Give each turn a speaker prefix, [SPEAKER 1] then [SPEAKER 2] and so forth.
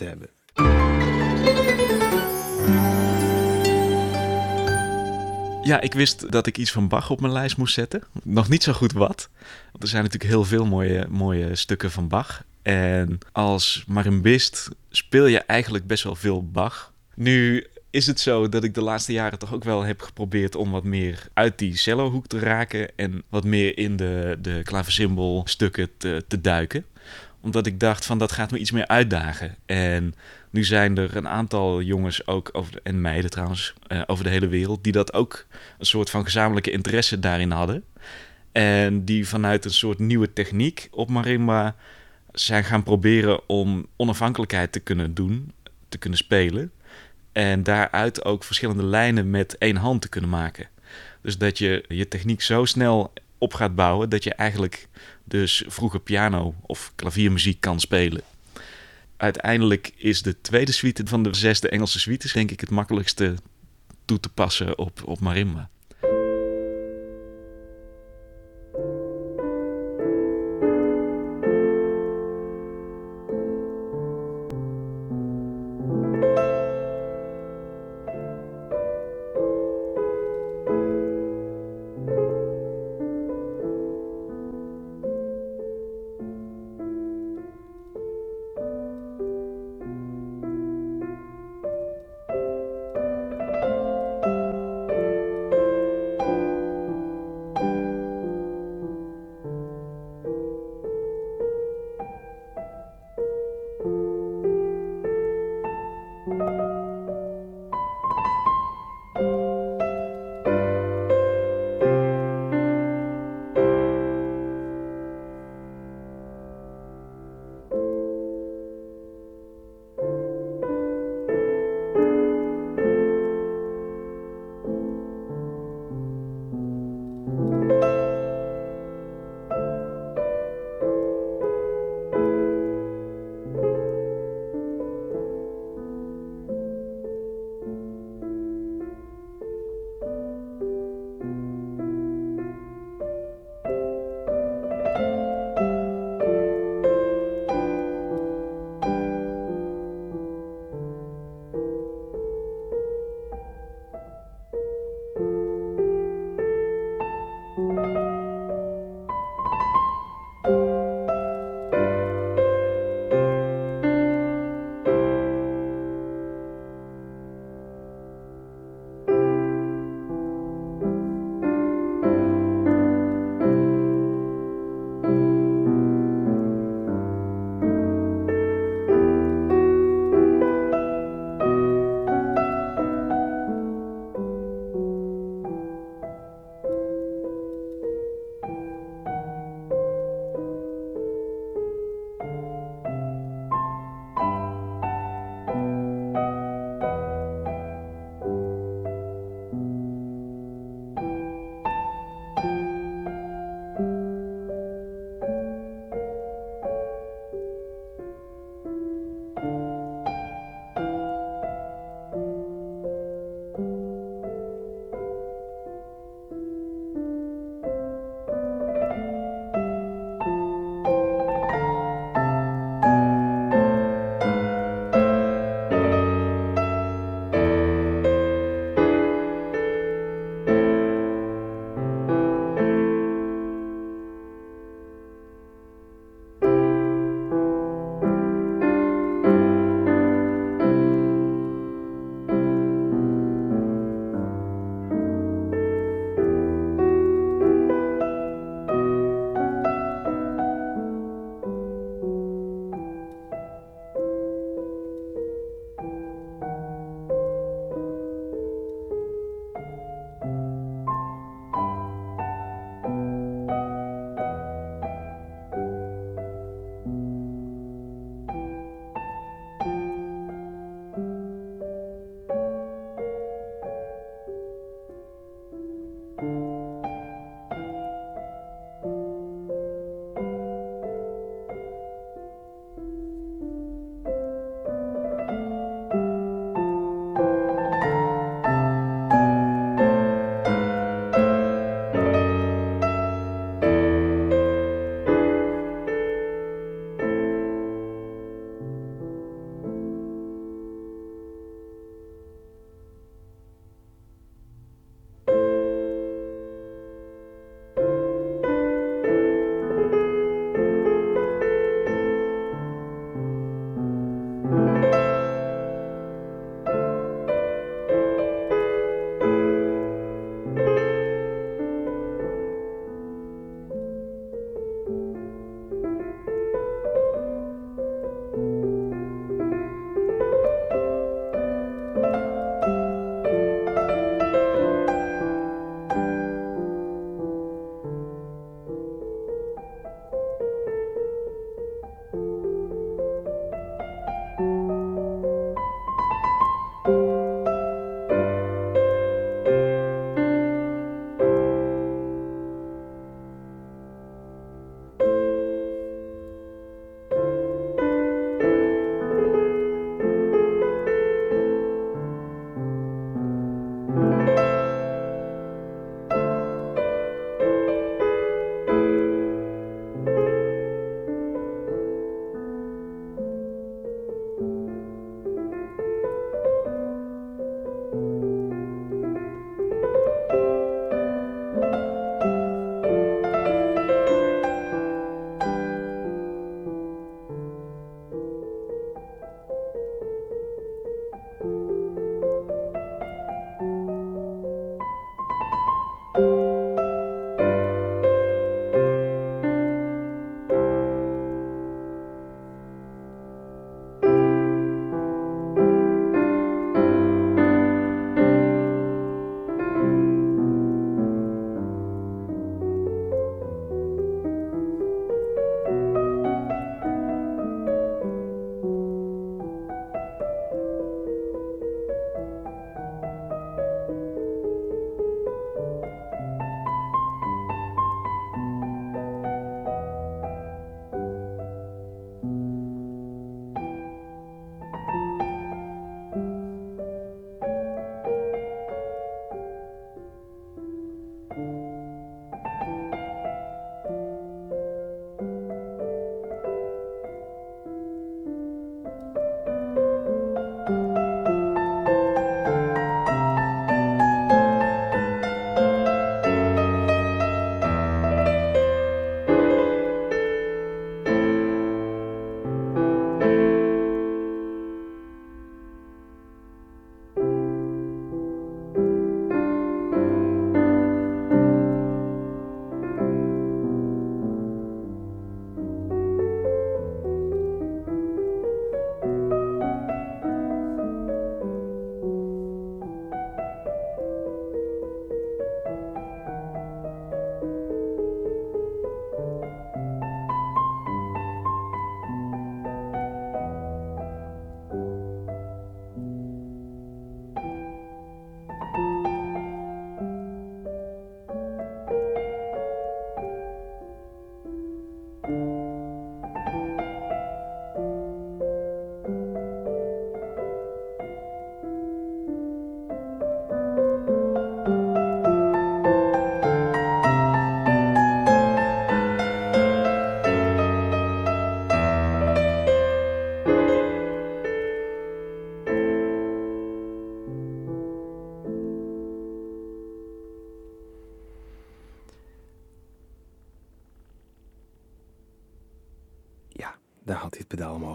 [SPEAKER 1] te hebben. Ja, ik wist dat ik iets van Bach op mijn lijst moest zetten. Nog niet zo goed wat. Want er zijn natuurlijk heel veel mooie stukken van Bach. En als marimbist speel je eigenlijk best wel veel Bach. Nu is het zo dat ik de laatste jaren toch ook wel heb geprobeerd om wat meer uit die cellohoek te raken. En wat meer in de klaversymbelstukken te duiken. Omdat ik dacht van dat gaat me iets meer uitdagen. En nu zijn er een aantal jongens ook, en meiden trouwens, over de hele wereld, die dat ook een soort van gezamenlijke interesse daarin hadden. En die vanuit een soort nieuwe techniek op marimba zijn gaan proberen om onafhankelijkheid te kunnen doen, te kunnen spelen. En daaruit ook verschillende lijnen met één hand te kunnen maken. Dus dat je je techniek zo snel op gaat bouwen dat je eigenlijk dus vroeger piano of klaviermuziek kan spelen. Uiteindelijk is de tweede suite van de 6 Engelse suites denk ik het makkelijkste toe te passen op marimba.
[SPEAKER 2] hij het pedaal omhoog